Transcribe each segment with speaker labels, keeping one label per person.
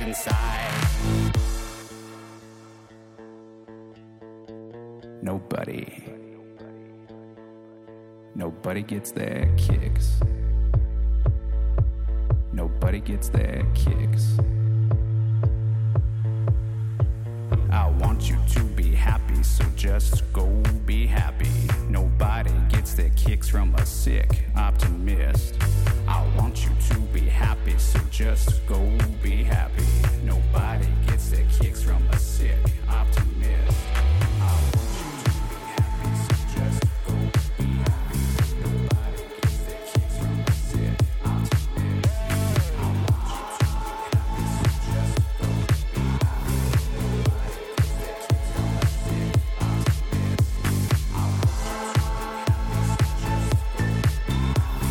Speaker 1: inside. Nobody gets their kicks. Nobody gets their kicks. I want you to be happy, so just go be happy. Nobody gets their kicks from a sick optimist. I want you to be happy, so just go be happy. Nobody gets their kicks from a sick optimist. I want you to be happy, so just go be happy. Nobody gets their kicks from a sick optimist. I want you to be happy, so just go be happy. Nobody gets their kicks from a sick optimist. I want you to be happy, so just go be happy.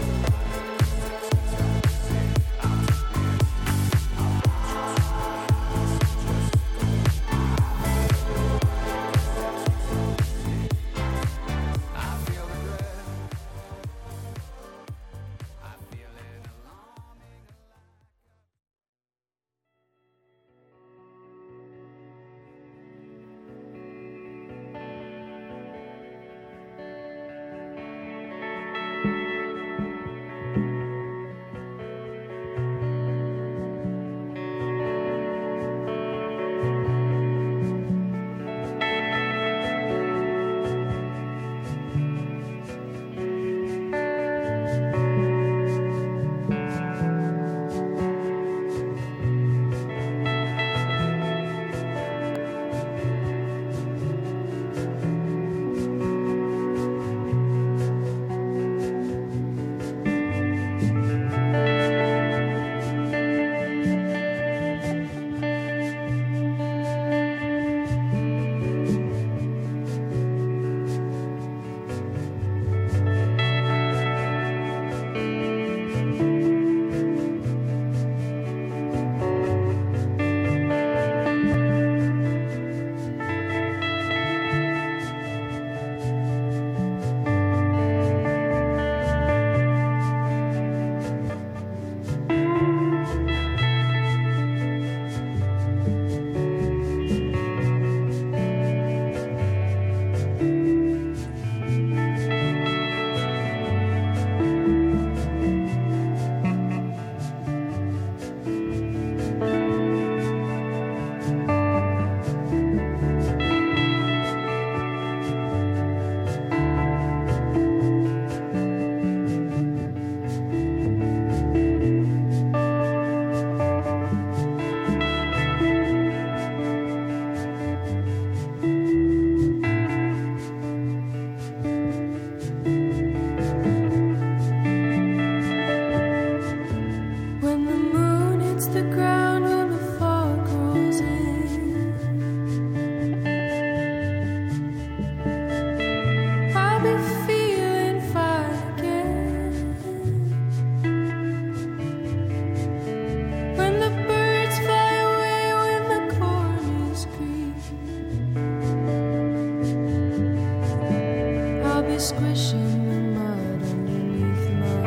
Speaker 2: Squishing the mud underneath my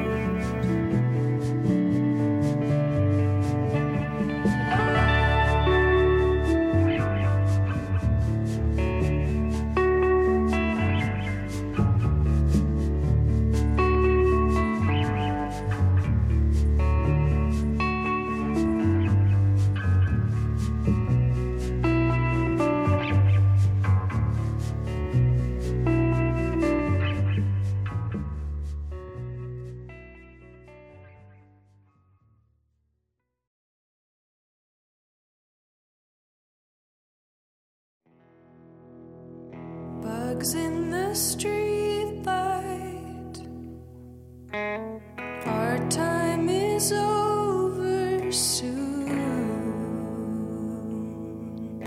Speaker 2: bugs in the street light. Our time is over soon.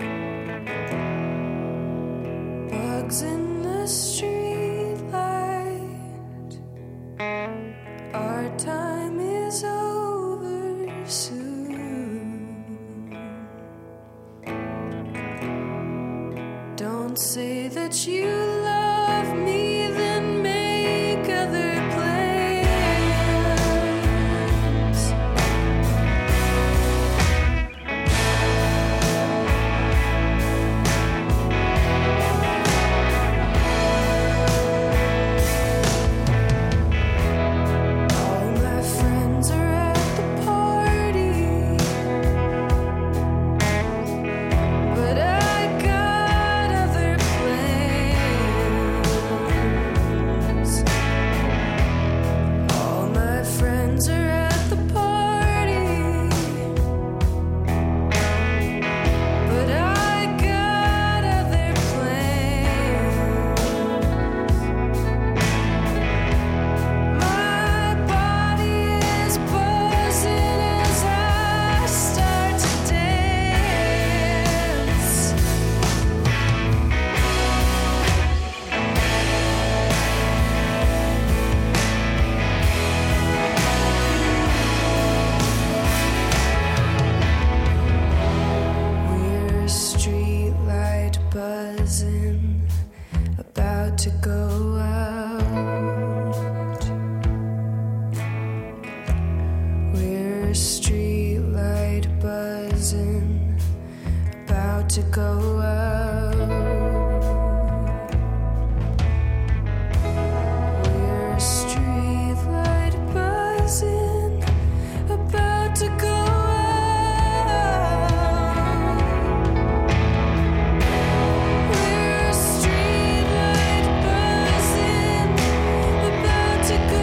Speaker 2: Bugs in the street light. Our time is over soon. Don't say that you love me, then make other plans. to go out. We're streetlight buzzing, about to go out. We're streetlight buzzing, about to go out. We're streetlight buzzing, about to go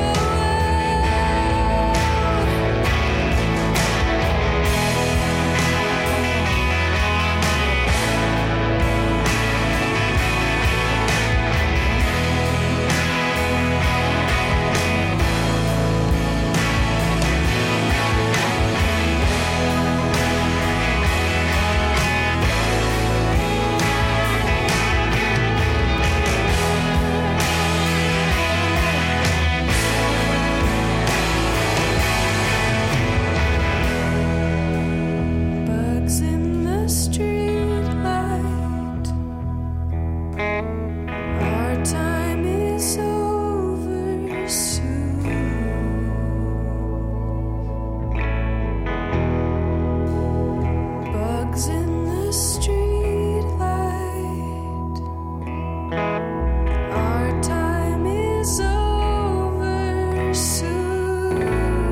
Speaker 2: bugs in the streetlight. Our time is over soon. Bugs in the streetlight. Our time is over soon.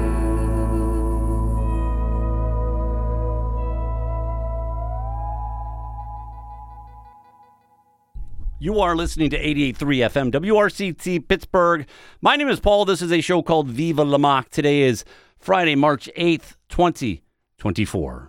Speaker 3: You are listening to 88.3 FM, WRCT Pittsburgh. My name is Paul. This is a show called Viva La Mock. Today is Friday, March 8th, 2024.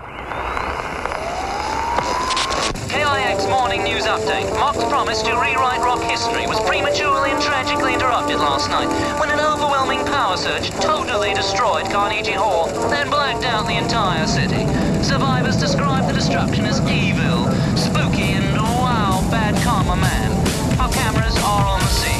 Speaker 4: KIX Morning News Update. Mock's promise to rewrite rock history was prematurely and tragically interrupted last night when an overwhelming power surge totally destroyed Carnegie Hall, then blacked out the entire city. Survivors describe the destruction as evil, spooky, and wow, bad karma man. Our cameras are on the scene.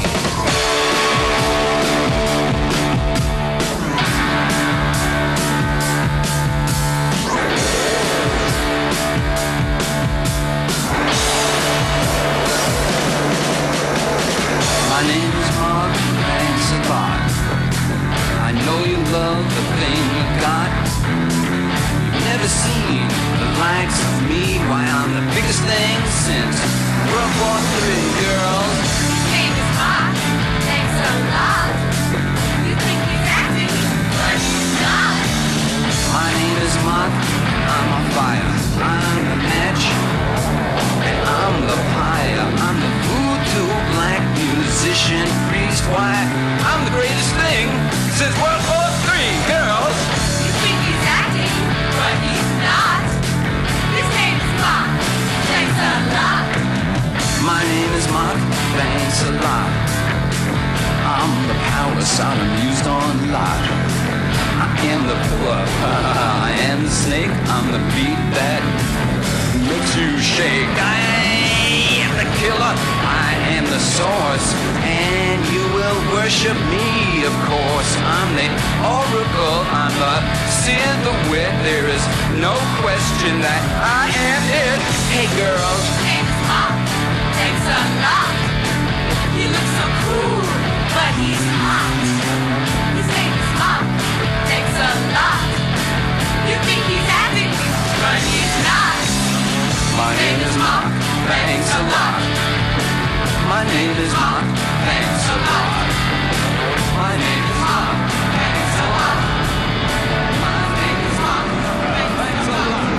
Speaker 5: My name is Mark, thanks a lot. I know you love the thing you got. You've never seen the likes of me. Why, I'm the biggest thing since World War III, girls.
Speaker 6: Name is Mark. Thanks a lot. You think he's acting, but he's not.
Speaker 5: My name is Mark, I'm a fire. I'm the match, and I'm the pyre. I'm the voodoo black musician priest. Why, I'm the greatest thing since World War III, girls.
Speaker 6: You think he's acting, but he's not. His name is Mark. Thanks a lot.
Speaker 5: My name is Mark, thanks a lot. I'm the power Sodom used on Lot. I am the pillar, I am the snake. I'm the beat that makes you shake. I am the killer, I am the source, and you will worship me, of course. I'm the oracle, I'm the Sid the Wit. There is no question that I am it. Hey girls,
Speaker 6: Name is Mark. Thanks a lot. He looks so cool, but he's hot. His name is Mark. Thanks a lot. You think he's acting, but he's not.
Speaker 5: my name is Mark, thanks a lot. My name is Mark, thanks a lot. My name is Mark, thanks a lot. My name is Mark, thanks a lot.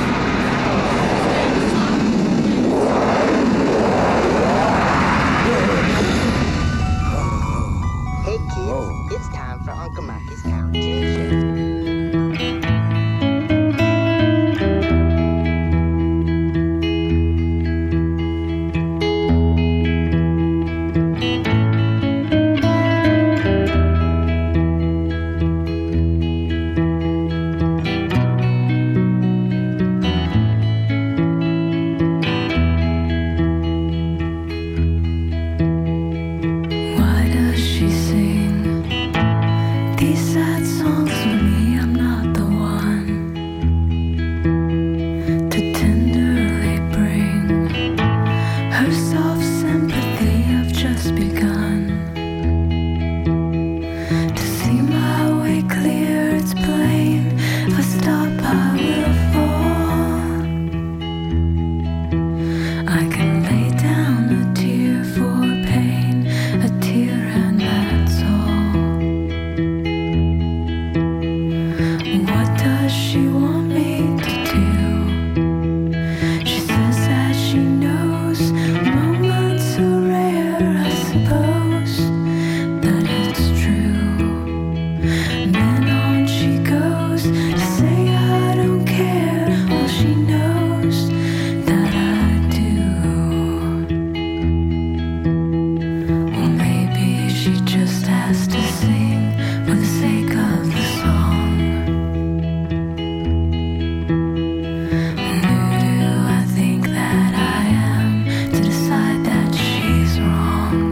Speaker 7: Hey kids, it's time for Uncle Mikey's cartoon show.
Speaker 2: up, I will fall. I can lay down a tear for pain, a tear and that's all. What does she want me to do? She says that she knows moments are rare, I suppose that it's true. And then on she goes to say I don't care. Well, she knows that I do. Well, maybe she just has to sing for the sake of the song. Who do I think that I am to decide that she's wrong?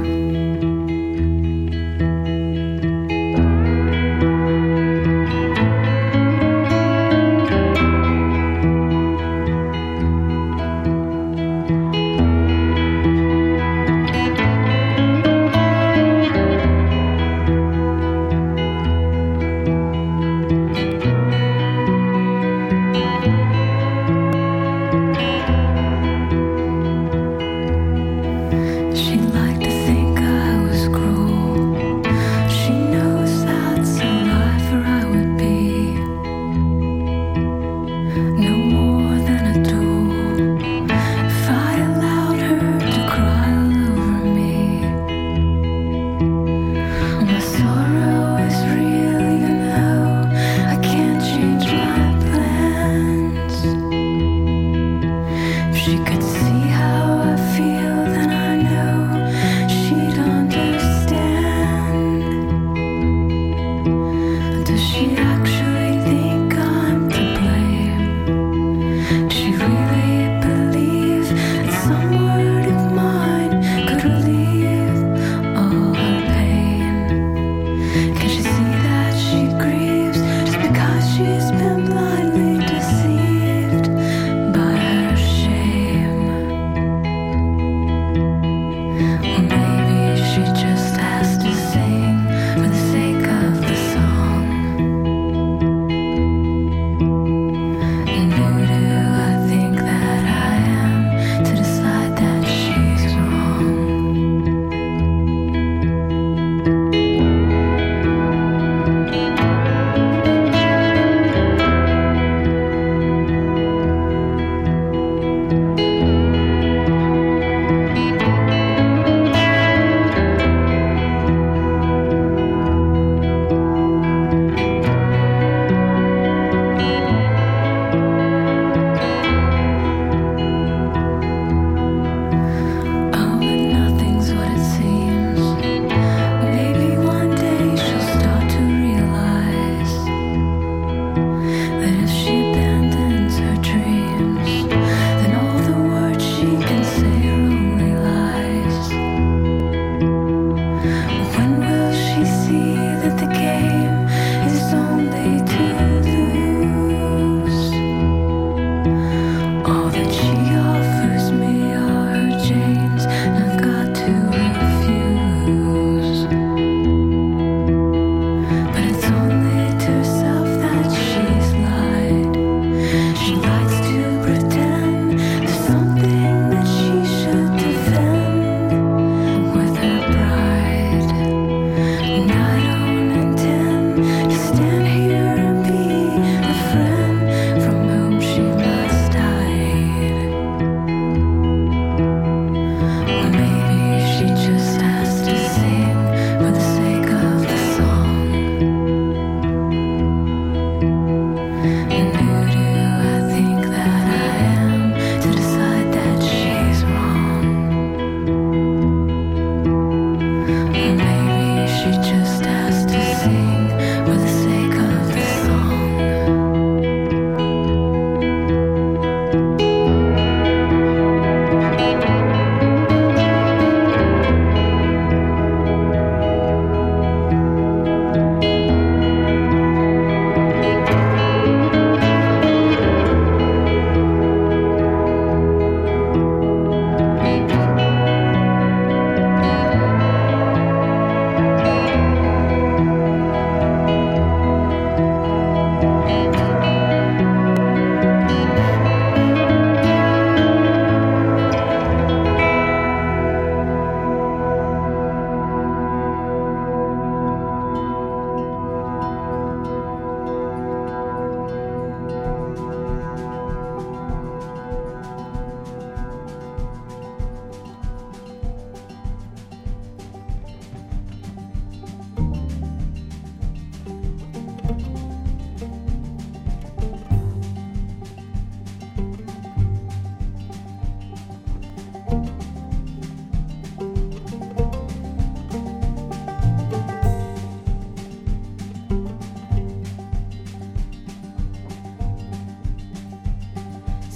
Speaker 2: She'd like to think I was cruel. She knows that's a lie, for I would be no more than a tool if I allowed her to cry all over me. My sorrow is real, even though I can't change my plans. If she could see how I feel, then I know she'd understand. Does she actually think I'm to blame?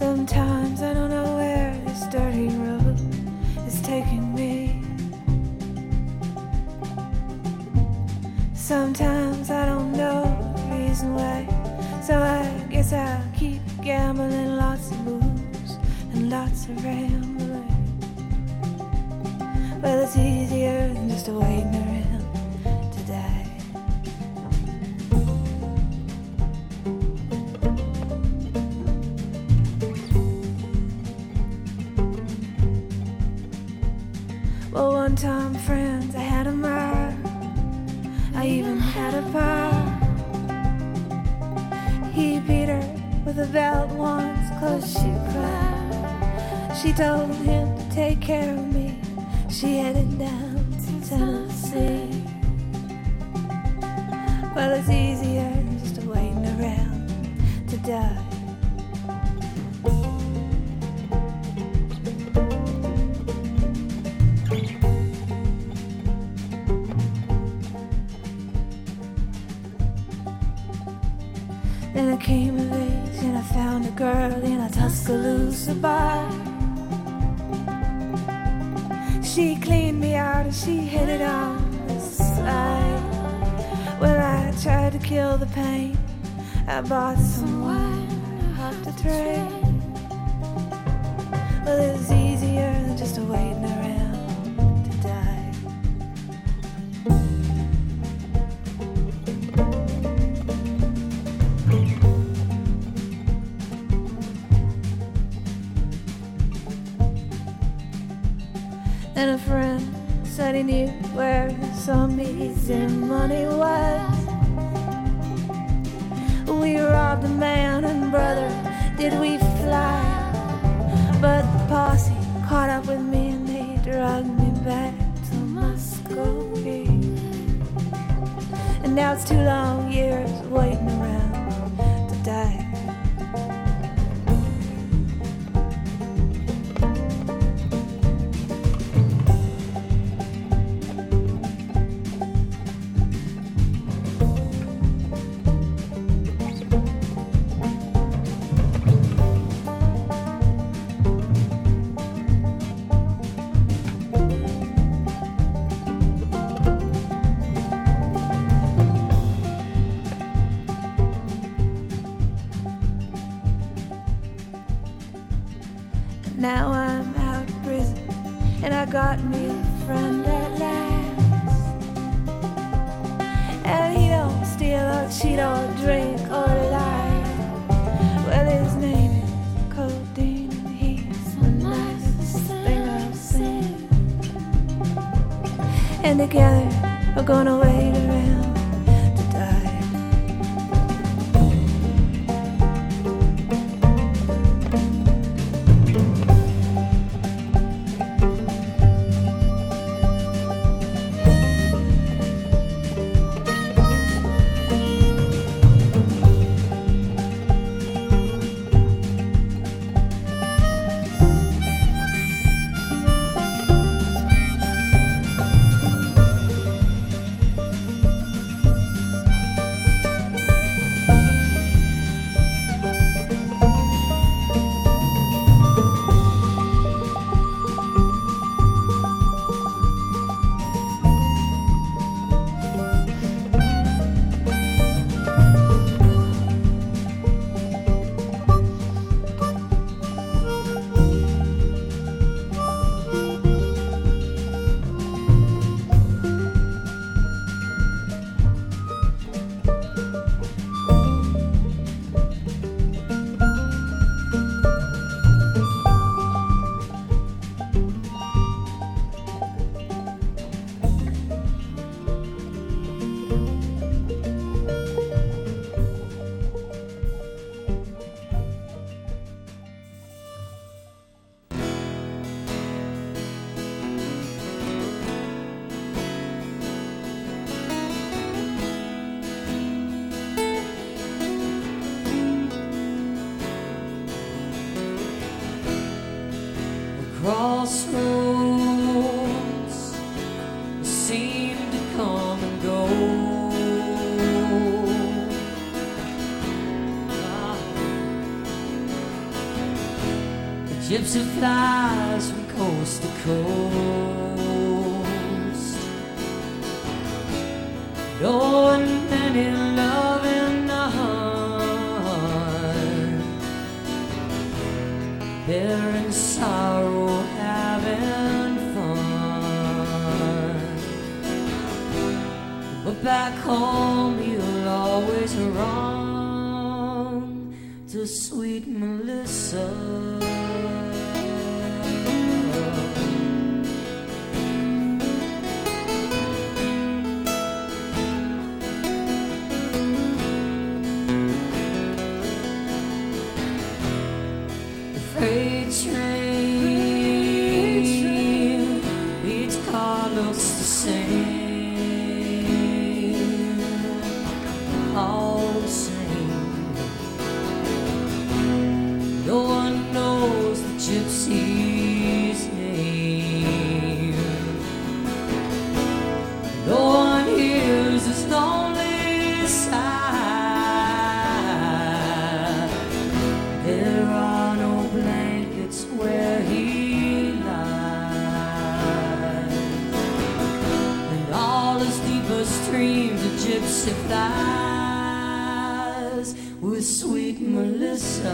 Speaker 2: Sometimes I don't know where this dirty road is taking me. Sometimes I don't know the reason why, so I guess I'll keep gambling, lots of moves and lots of rambling. Well, it's easier than just waiting around to die. Well, one time, friends, I had a mile. I even had a pal. He beat her with a belt once, 'cause she cried. She told him to take care of me. She headed down to Tennessee. Well, it's easier than just waiting around to die. Then I came of age and I found a girl in a Tuscaloosa bar. She cleaned me out and she hit it on the side. Well, I tried to kill the pain. I bought some wine off the train. Well, it was easier than just waiting around to die. And a friend said he knew where some easy money was. We robbed a man and brother, did we fly? But the posse caught up with me and they dragged me back to Muscovy. And now it's 2 long years waiting around to die. Now I'm out of prison and I got me a friend at last. And he don't steal or cheat or drink or lie. Well, his name is Codeine and he's the nicest thing I've seen. And together we're gonna wait around to die.
Speaker 8: Crossroads seem to come and go. gypsy flies from coast to coast. Knowing many loving heart, bearing sorrow, having fun. But back home you'll always wrong to sweet Melissa. Freight train, each car looks the same, all the same. No one knows the gypsy's name. No one hears his lonely sigh. There are no blankets where he lies, and all his deepest dreams of gypsy flies with sweet Melissa.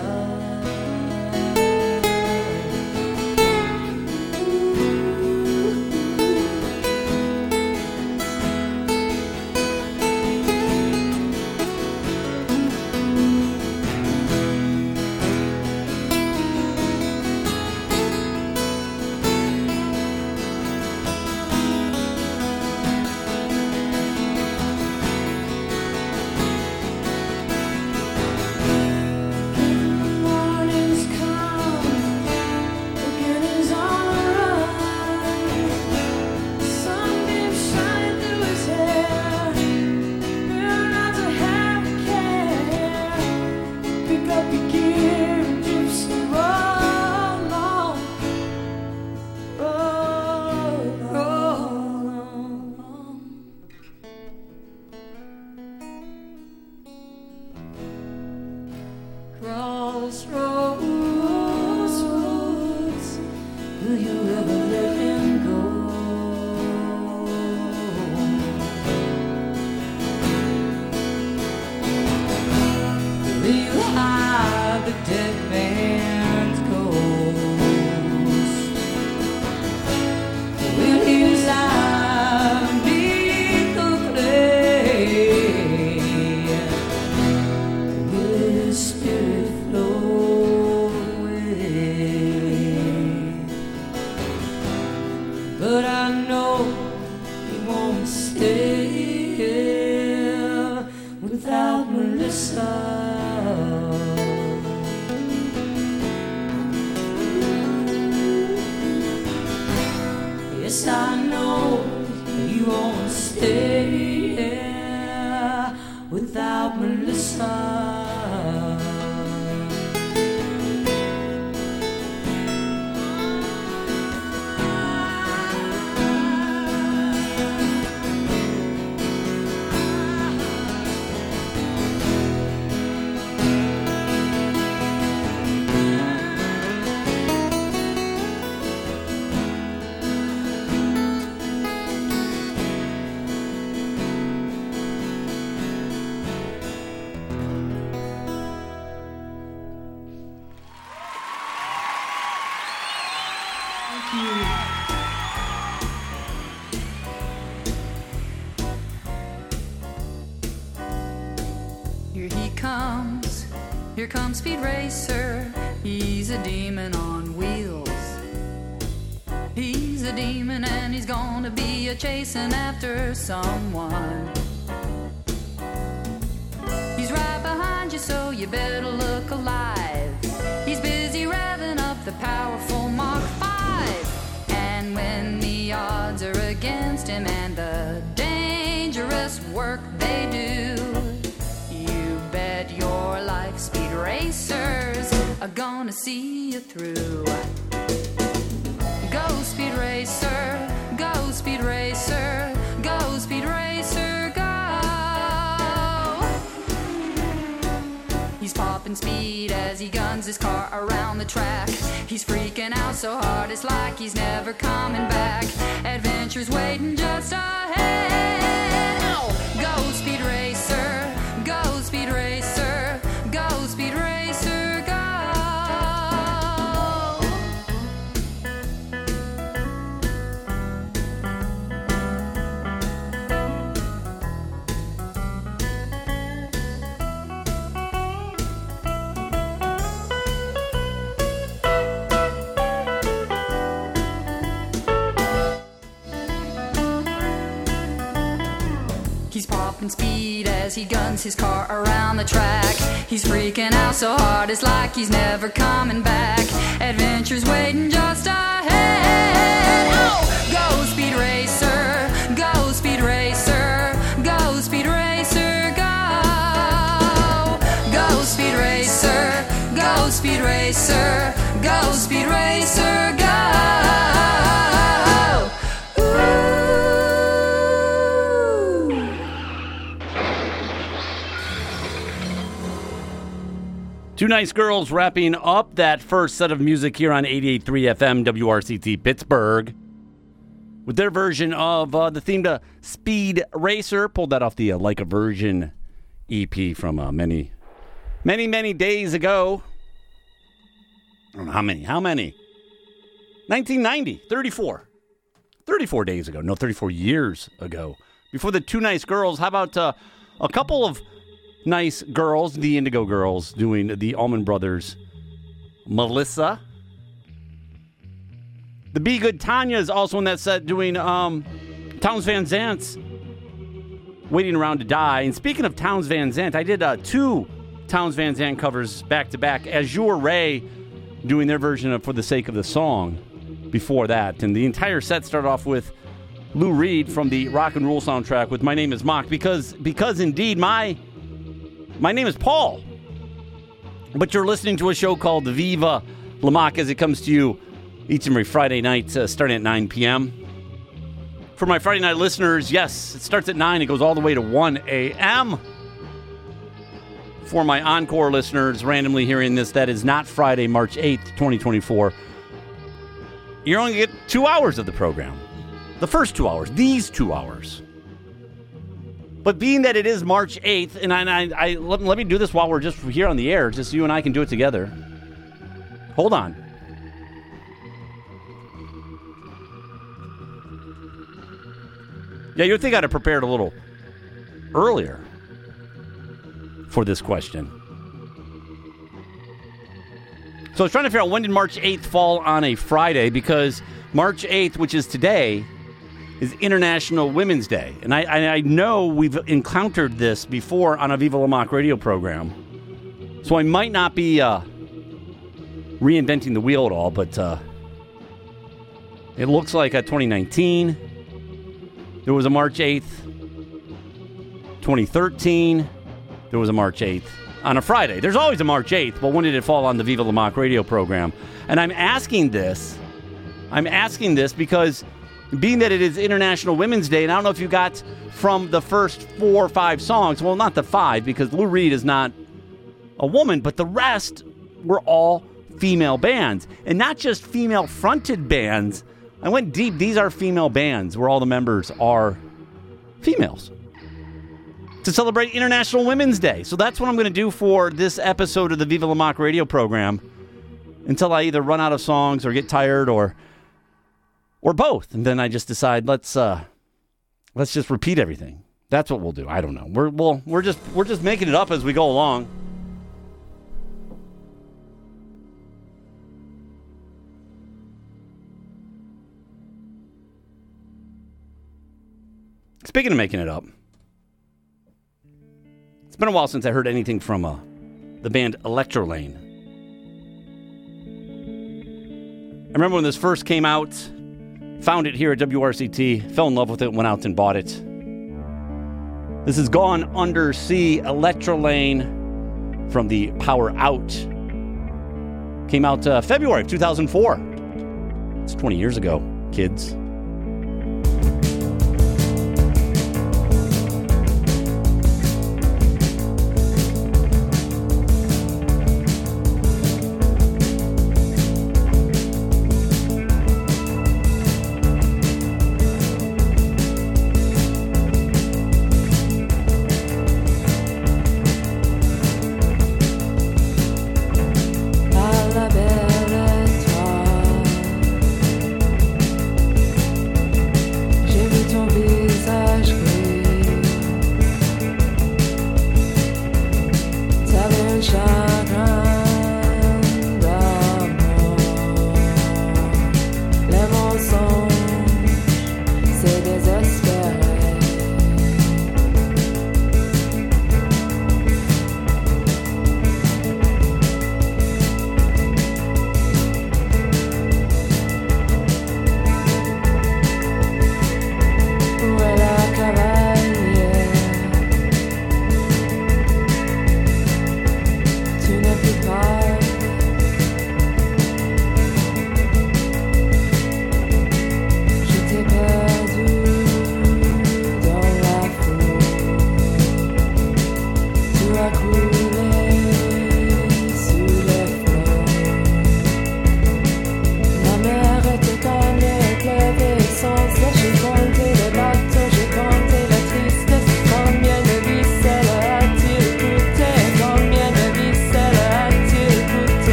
Speaker 2: Morning's come, again is on the run. Sunbeams shining through his hair, you're not to have a care. Pick up your gear and gypsy roll on, roll on. Crossroads, will you ever let him go? Will you hide the dead man's ghost? Will his life beneath the clay? Will his spirit flow away? But I know he won't stay here without Melissa. Yes, I know he won't stay here without Melissa.
Speaker 9: Here he comes, here comes Speed Racer. He's a demon on wheels. He's a demon and he's gonna be a chasing after someone. He's right behind you, so you better look alive. He's busy revving up the powerful Mach 5. And when the odds are against him and the dangerous work they do, you bet your life Speed Racers are gonna see you through. Go Speed Racer, go Speed Racer, go Speed Racer, go. He's popping popping speed as he guns his car around the track. He's freaking out so hard it's like he's never coming back. Adventure's waiting just ahead. Ow! Go speed racer, go speed racer, go speed racer, go. He's popping speed as he guns his car around the track. He's freaking out so hard it's like he's never coming back. Adventure's waiting just ahead. Oh! Go speed racer, go speed racer, go speed racer, go. Go speed racer, go speed racer, go speed racer, go.
Speaker 3: Two Nice Girls wrapping up that first set of music here on 88.3 FM WRCT Pittsburgh with their version of the theme to Speed Racer. Pulled that off the Like a Virgin EP from many days ago. I don't know how many. 1990, 34 days ago. No, 34 years ago. Before the Two Nice Girls, how about a couple of nice girls, the Indigo Girls, doing the Allman Brothers, Melissa. The Be Good Tanya is also in that set doing Townes Van Zant's Waiting Around to Die. And speaking of Townes Van Zant, I did two Townes Van Zant covers back to back. Azure Ray doing their version of For the Sake of the Song before that. And the entire set started off with Lou Reed from the Rock and Roll soundtrack with My Name is Mock, because indeed my name is Paul, but you're listening to a show called Viva La Mock as it comes to you each and every Friday night starting at 9 p.m. For my Friday night listeners, yes, it starts at 9. It goes all the way to 1 a.m. For my encore listeners randomly hearing this, that is not Friday, March 8th, 2024. You're only going to get 2 hours of the program. The first 2 hours, these 2 hours. But being that it is March 8th, and I let me do this while we're just here on the air, just so you and I can do it together. Hold on. Yeah, you'd think I'd have prepared a little earlier for this question. So I was trying to figure out when did March 8th fall on a Friday, because March 8th, which is today, is International Women's Day. And I know we've encountered this before on a Viva La Mock radio program. So I might not be reinventing the wheel at all, but it looks like 2019, there was a March 8th. 2013, there was a March 8th on a Friday. There's always a March 8th, but when did it fall on the Viva La Mock radio program? And I'm asking this because being that it is International Women's Day, and I don't know if you got from the first 4 or 5 songs, well, not the 5, because Lou Reed is not a woman, but the rest were all female bands. And not just female-fronted bands. I went deep. These are female bands where all the members are females to celebrate International Women's Day. So that's what I'm going to do for this episode of the Viva La Mock radio program until I either run out of songs or get tired or both. And then I just decide let's just repeat everything. That's what we'll do. I don't know. We're just making it up as we go along. Speaking of making it up, it's been a while since I heard anything from the band Electrolane. I remember when this first came out, found it here at WRCT, fell in love with it, went out and bought it. This is Gone Under Sea, Electrolane from the Power Out. Came out February of 2004. It's 20 years ago, kids.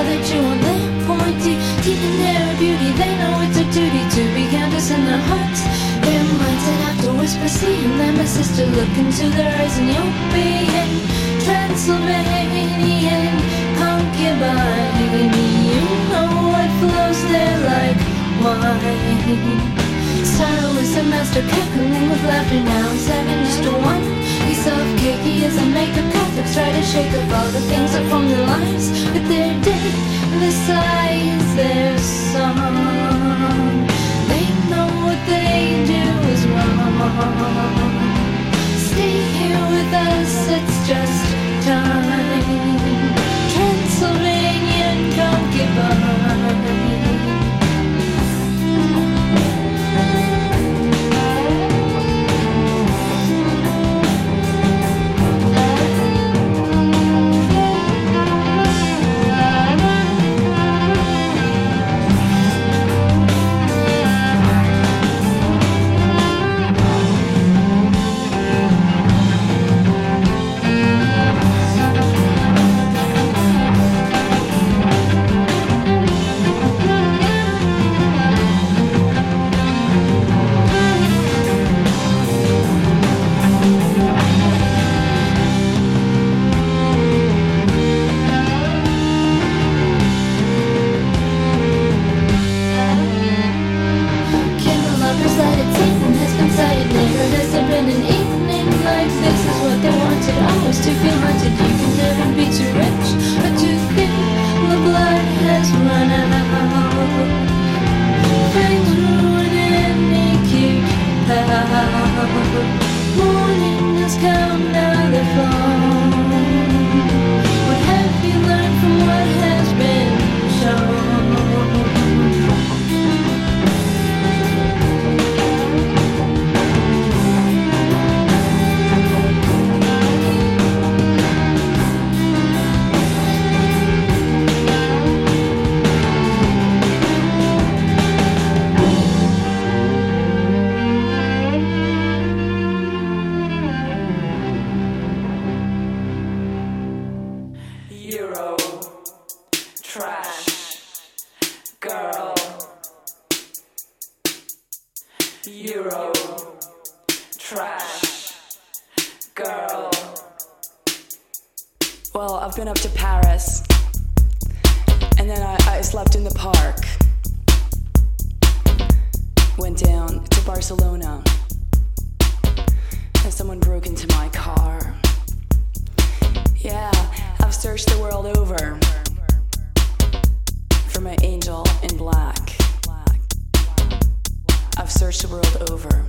Speaker 2: Now that you want their pointy teeth and hair of beauty, they know it's a duty to be countess in their hearts. Their minds that have to whisper, seeing them as sister, look into their eyes and you'll be in Transylvanian concubine. You know what flows there like wine. Sorrow is a master, cackling with laughter. Now he's having just a one piece of cake. He is a maker. Catholics try to shake up all the things that form their lives, but they're dead besides their song. They know what they do is wrong. Stay here with us, it's just time. Transylvanian concubine.
Speaker 8: Euro trash girl. Well, I've been up to Paris, and then I slept in the park. Went down to Barcelona, and someone broke into my car. Yeah, I've searched the world over for my angel in black. I've searched the world over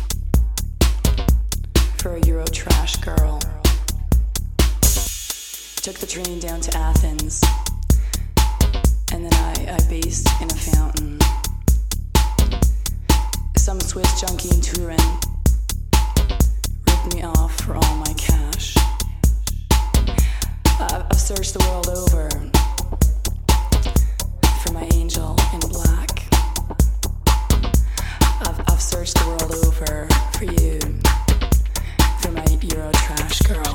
Speaker 8: for a Euro trash girl. Took the train down to Athens, and then I bathed in a fountain. Some Swiss junkie in Turin ripped me off for all my cash. I've searched the world over for my angel in black. I've searched the world over for you, for my Euro trash girl.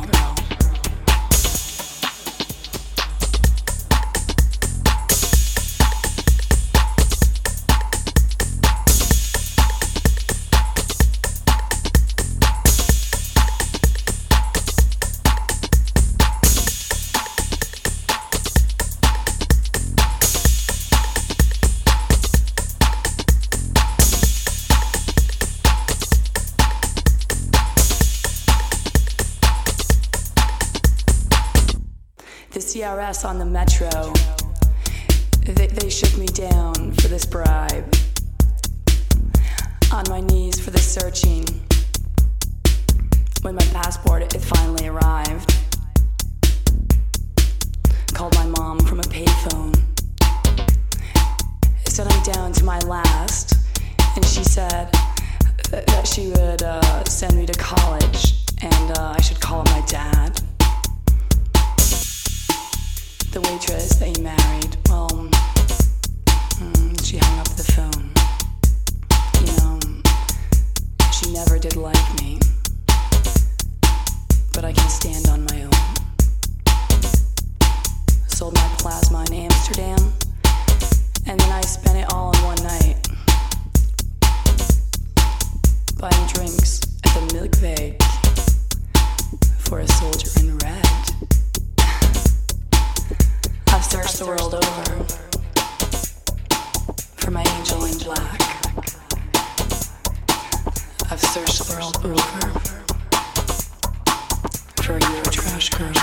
Speaker 8: The CRS on the metro, they shook me down for this bribe. On my knees for the searching. When my passport, it finally arrived. Called my mom from a payphone. Said I'm down to my last, and she said that she would send me to college, and I should call my dad. The waitress that he married, well, she hung up the phone. You know, she never did like me, but I can stand on my own. Sold my plasma in Amsterdam. over for my angel in black. I've searched the world over for a Eurotrash girl.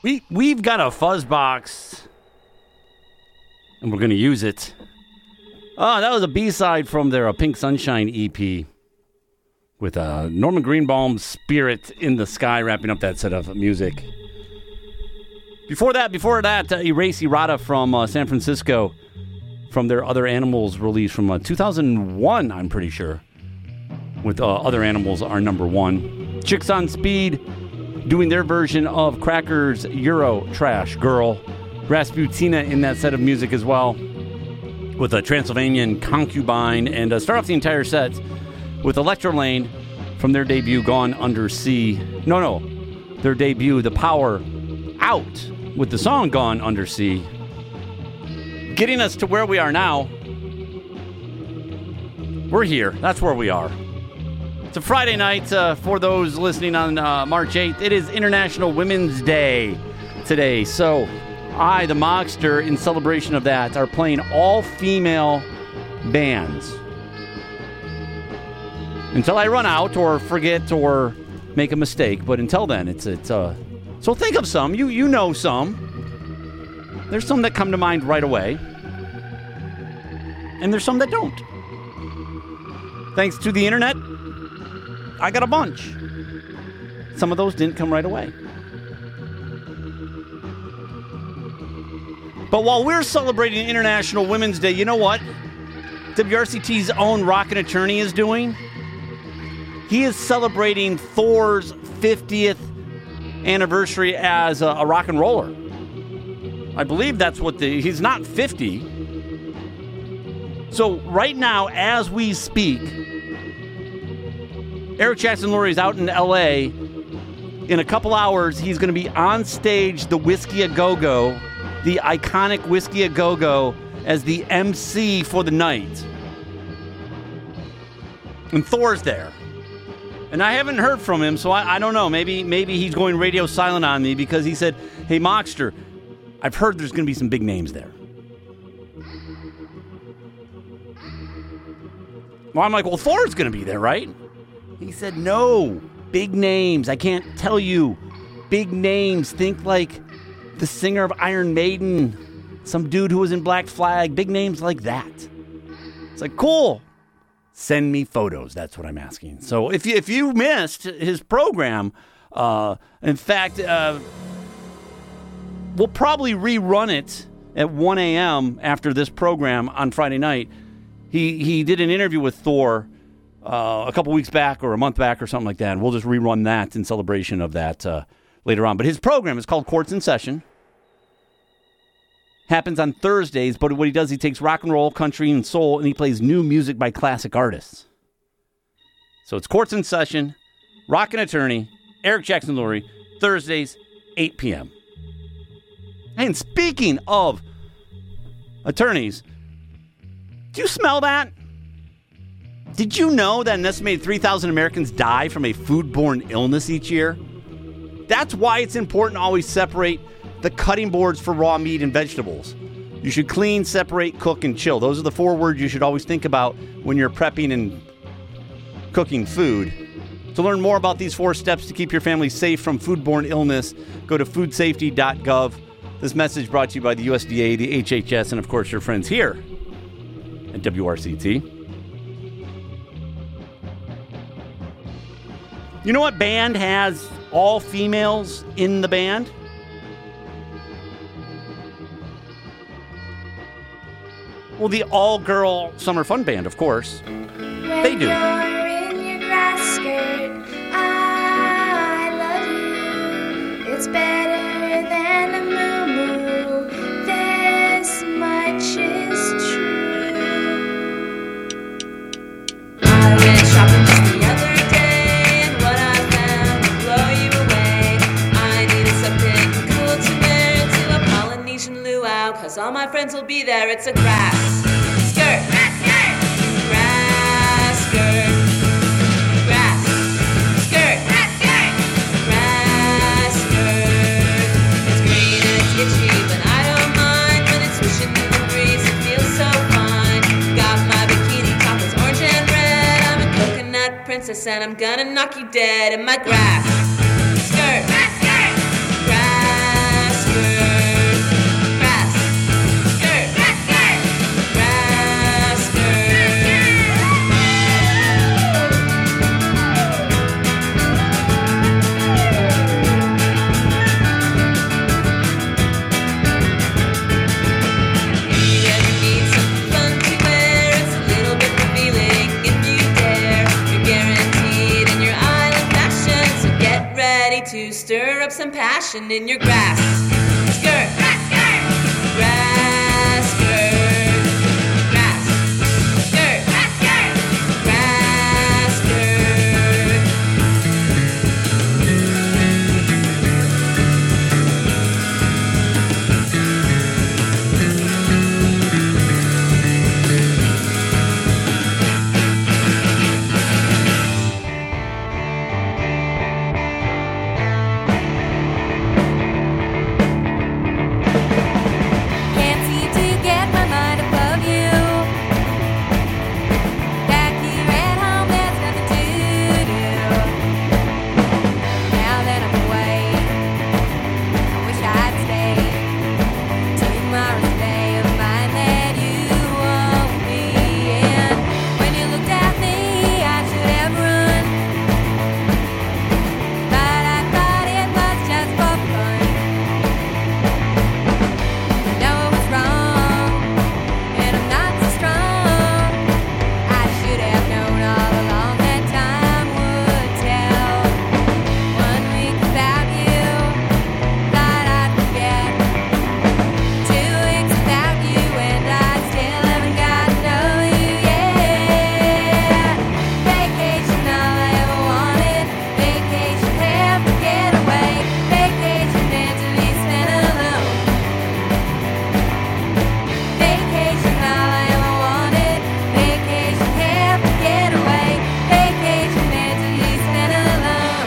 Speaker 3: We've got a fuzz box, and we're going to use it. Oh, that was a B-side from their Pink Sunshine EP with Norman Greenbaum's Spirit in the Sky wrapping up that set of music. Before that, Erase Errata from San Francisco from their Other Animals release from 2001, I'm pretty sure, with Other Animals are number one. Chicks on Speed doing their version of Crackers' Euro Trash Girl. Rasputina in that set of music as well, with a Transylvanian Concubine, and start off the entire set with Electrolane from their debut Gone Under Sea. No, their debut The Power Out with the song Gone Under Sea. Getting us to where we are now. We're here. That's where we are. It's a Friday night for those listening on March 8th. It is International Women's Day today. So I, the Mogster, in celebration of that, are playing all-female bands. Until I run out or forget or make a mistake. But until then, it's so think of some. You know some. There's some that come to mind right away. And there's some that don't. Thanks to the internet, I got a bunch. Some of those didn't come right away. But while we're celebrating International Women's Day, you know what WRCT's own Rockin' Attorney is doing? He is celebrating Thor's 50th anniversary as a rock and roller. I believe that's what he's not 50. So right now, as we speak, Eric Jackson Lurie is out in L.A. In a couple hours, he's going to be on stage, the Whiskey A Go-Go, the iconic Whiskey A Go-Go, as the MC for the night. And Thor's there. And I haven't heard from him, so I don't know. Maybe he's going radio silent on me because he said, "Hey, Mogster, I've heard there's going to be some big names there." Well, I'm like, well, Thor's going to be there, right? He said, no, big names. I can't tell you. Big names. Think like the singer of Iron Maiden, some dude who was in Black Flag, big names like that. It's like, cool. Send me photos. That's what I'm asking. So if you missed his program, in fact, we'll probably rerun it at 1 a.m. after this program on Friday night. He did an interview with Thor a couple weeks back or a month back or something like that, and we'll just rerun that in celebration of that later on. But his program is called Courts in Session. Happens on Thursdays, but what he does, he takes rock and roll, country, and soul, and he plays new music by classic artists. So it's Courts in Session, Rockin' Attorney, Eric Jackson Lurie, Thursdays, 8 p.m. And speaking of attorneys, do you smell that? Did you know that an estimated 3,000 Americans die from a foodborne illness each year? That's why it's important to always separate the cutting boards for raw meat and vegetables. You should clean, separate, cook, and chill. Those are the 4 words you should always think about when you're prepping and cooking food. To learn more about these 4 steps to keep your family safe from foodborne illness, go to foodsafety.gov. This message brought to you by the USDA, the HHS, and of course your friends here at WRCT. You know what band has all females in the band? Well, the all-girl Summer Fun Band, of course. They do.
Speaker 2: You're in your grass skirt, I love you. It's better than a moo-moo. This much is true. I went shopping just the other day, and what I found will blow you away. I needed something cool to wear to a Polynesian luau, 'cause all my friends will be there. It's a grass skirt. Grass skirt. Grass skirt. Grass skirt. Grass skirt. Grass skirt. It's green and it's itchy, but I don't mind when it's swishing in the breeze. It feels so fine. Got my bikini top is orange and red. I'm a coconut princess and I'm gonna knock you dead in my grass skirt. Grass skirt. Grass
Speaker 6: ready to stir up some passion in your grass skirt. Grass skirt. Grass skirt. Grass skirt. Grass skirt. Grass skirt.
Speaker 2: Can't seem to get my mind above you. Back here at home, there's nothing to do. Now that I'm away, I wish I'd stay. Tomorrow's a day of mine that you won't be in. When you looked at me, I should have run, but I thought it was just for fun. I know it was wrong, and I'm not so strong. I should have known all along that time would tell. 1 week without you, thought I'd forget. 2 weeks without you, and I still haven't got to know you yet. Vacation, all I ever wanted. Vacation, have to get away. Vacation, meant to be spent alone. Vacation, all I ever wanted. Vacation, have to get away. Vacation, meant to be spent alone.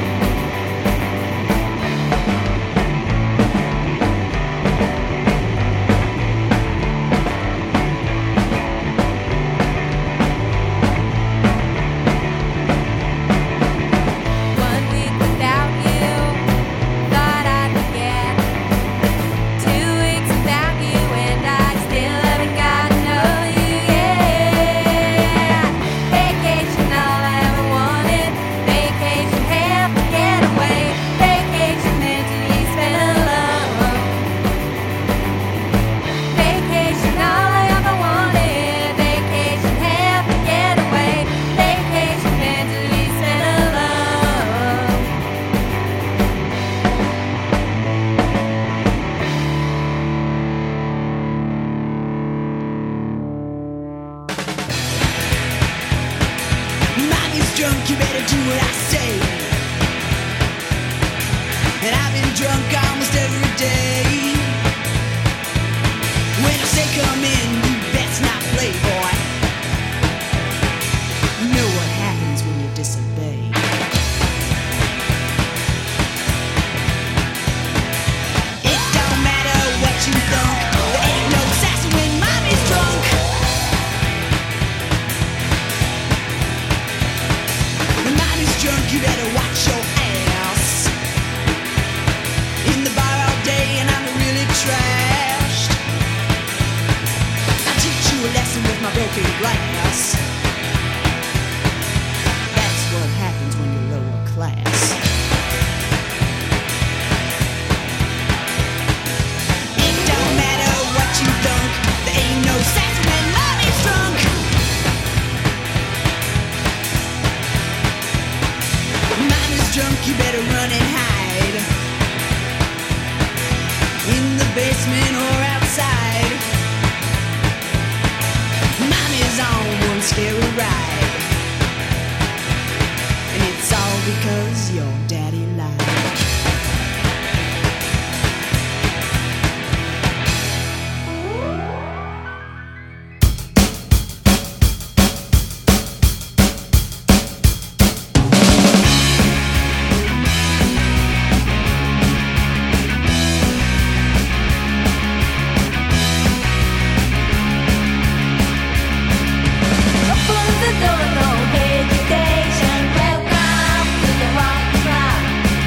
Speaker 2: One week without you, thought I'd forget. 2 weeks without you, and I still haven't got to know you yet. Vacation, all I ever wanted. Vacation, have to get away. Vacation, meant to be spent alone. Vacation, all I ever wanted. Vacation, have to get away. Vacation, meant to be spent alone.
Speaker 10: Mommy's drunk, you better do what I say. And I've been drunk almost every day. When I say come in, you best not play, boy. You know what happens when you disobey. It don't matter what you think. There ain't no sassy when mommy's drunk. When mommy's drunk, you better watch your ass. In the bar all day, and I'm really trashed. I'll teach you a lesson with my broken glass. That's what happens when you're lower class. It don't matter what you think. There ain't no sex when mommy's drunk. Mommy's drunk, you better run and hide. In the basement or outside. Mommy's on one scary ride. And it's all because your daddy lied.
Speaker 2: Open the door, no hesitation. Welcome to the rock club.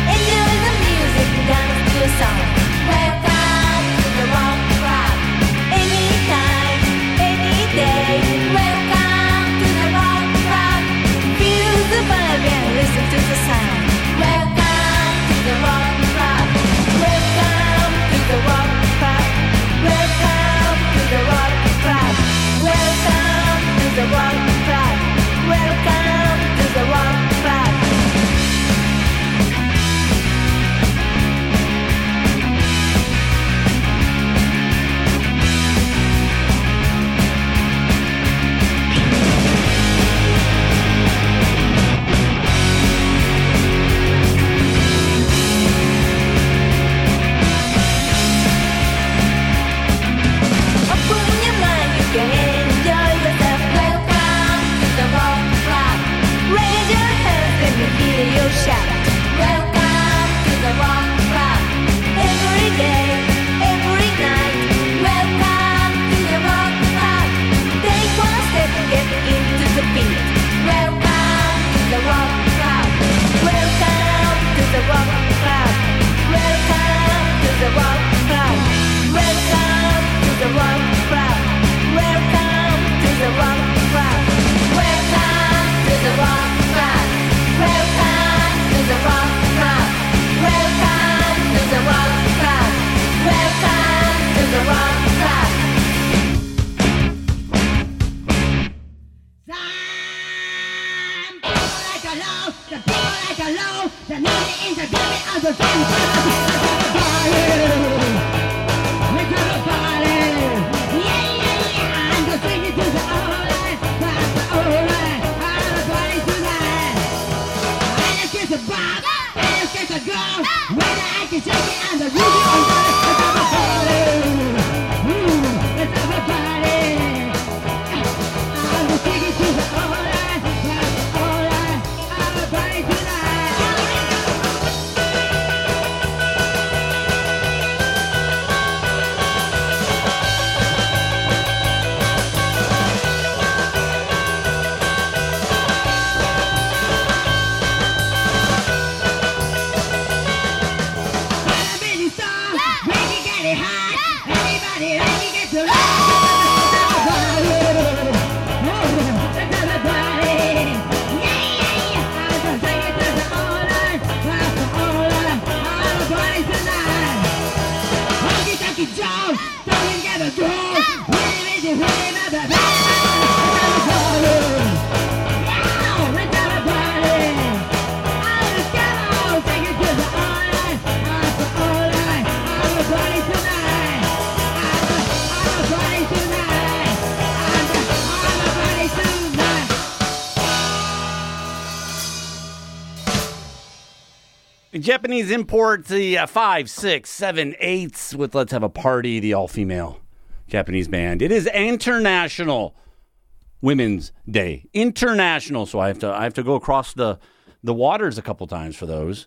Speaker 3: Japanese import, the 5, 6, 7, 8s with Let's Have a Party, the all-female Japanese band. It is International Women's Day. International, so I have to go across the waters a couple times for those.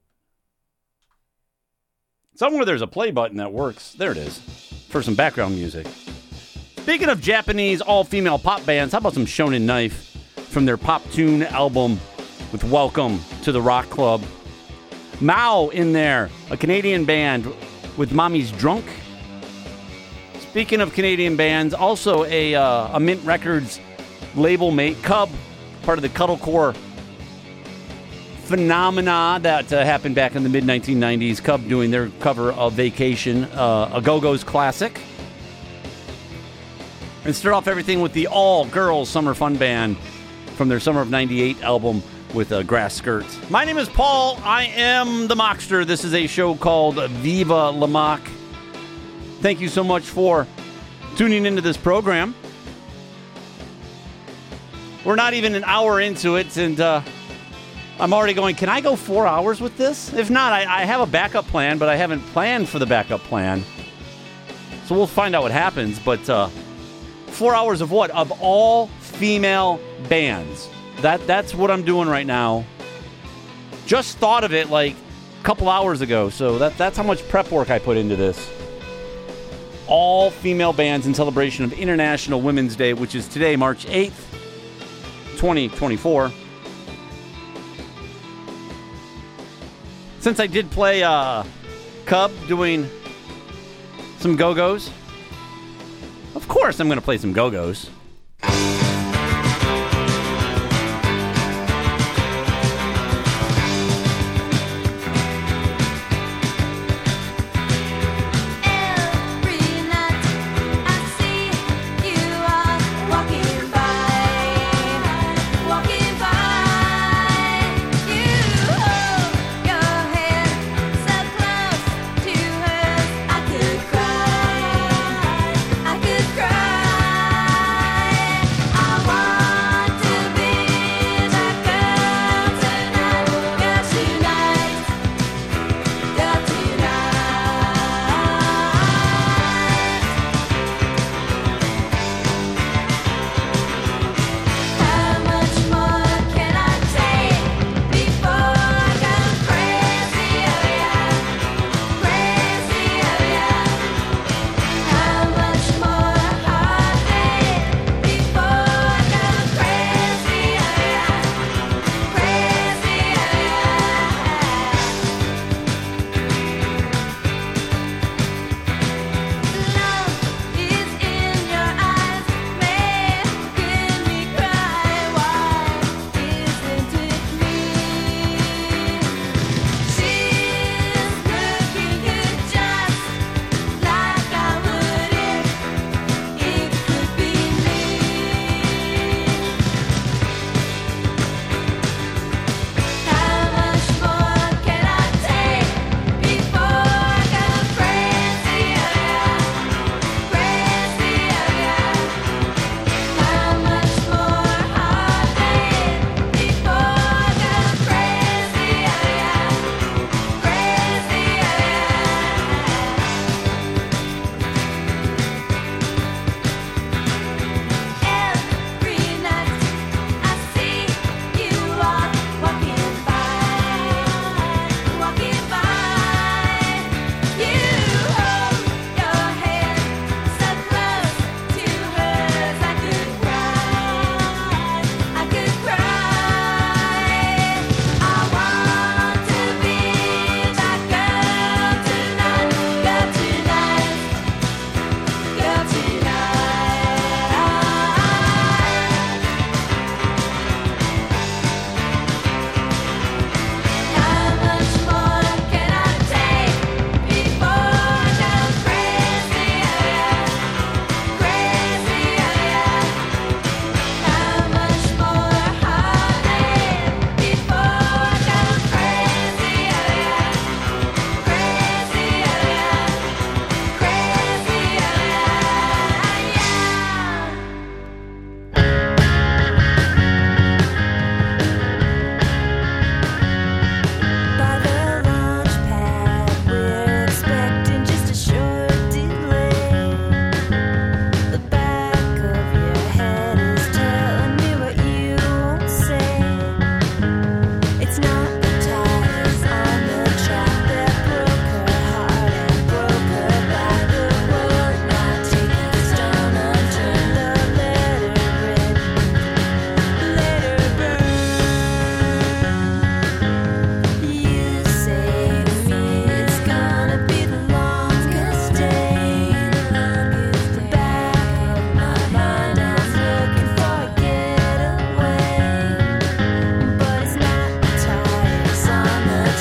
Speaker 3: Somewhere there's a play button that works. There it is. For some background music. Speaking of Japanese all-female pop bands, how about some Shonen Knife from their Pop Tune album with Welcome to the Rock Club. Mao in there, a Canadian band with Mommy's Drunk. Speaking of Canadian bands, also a Mint Records label mate, Cub, part of the Cuddlecore phenomena that happened back in the mid-1990s. Cub doing their cover of Vacation, a Go-Go's classic. And start off everything with the all-girls summer fun band from their Summer of 98 album with Grass Skirts. My name is Paul. I am the Mockster. This is a show called Viva La Mock. Thank you so much for tuning into this program. We're not even an hour into it, and I'm already going, can I go 4 hours with this? If not, I have a backup plan, but I haven't planned for the backup plan. So we'll find out what happens, but 4 hours of what? Of all female bands. That's what I'm doing right now. Just thought of it like a couple hours ago, so that's how much prep work I put into this. All female bands in celebration of International Women's Day, which is today, March 8th, 2024. Since I did play Cub doing some Go-Go's, of course I'm going to play some Go-Go's.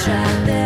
Speaker 2: tried their